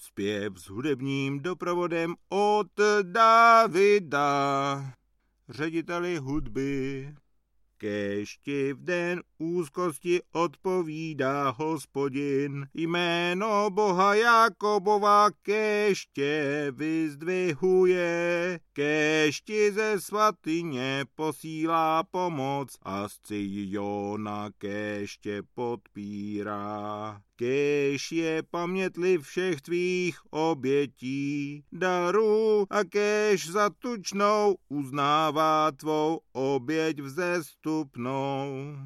Zpěv s hudebním doprovodem od Davida, řediteli hudby. Kéžti v den úzkosti odpovídá Hospodin, jméno Boha Jakobova kéště vyzdvihuje, kéžti ze svatyně posílá pomoc a z Ciona kéště podpírá. Kéž je pamětliv všech tvých obětí, darů a kéž za tučnou uznává tvou oběť vzestupnou.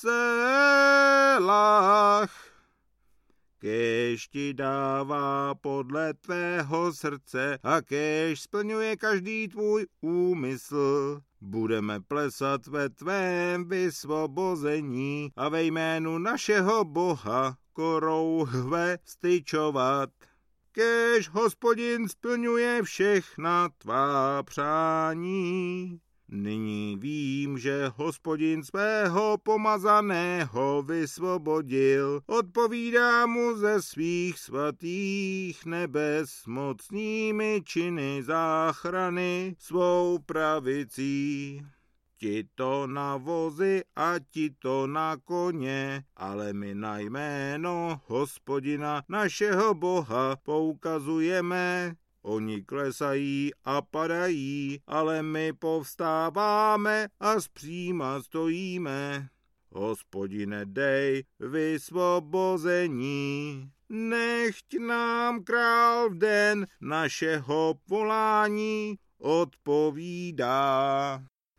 Selach. Kéž ti dává podle tvého srdce a kéž splňuje každý tvůj úmysl. Budeme plesat ve tvém vysvobození a ve jménu našeho Boha korouhve styčovat. Kéž Hospodin splňuje všechna tvá přání. Nyní vím, že Hospodin svého pomazaného vysvobodil, odpovídá mu ze svých svatých nebes mocnými činy záchrany svou pravicí. Ti to na vozy a ti to na koně, ale my na jméno Hospodina našeho Boha poukazujeme. Oni klesají a padají, ale my povstáváme a zpříma stojíme. Hospodine, dej vysvobození. Nechť nám král v den našeho volání odpovídá.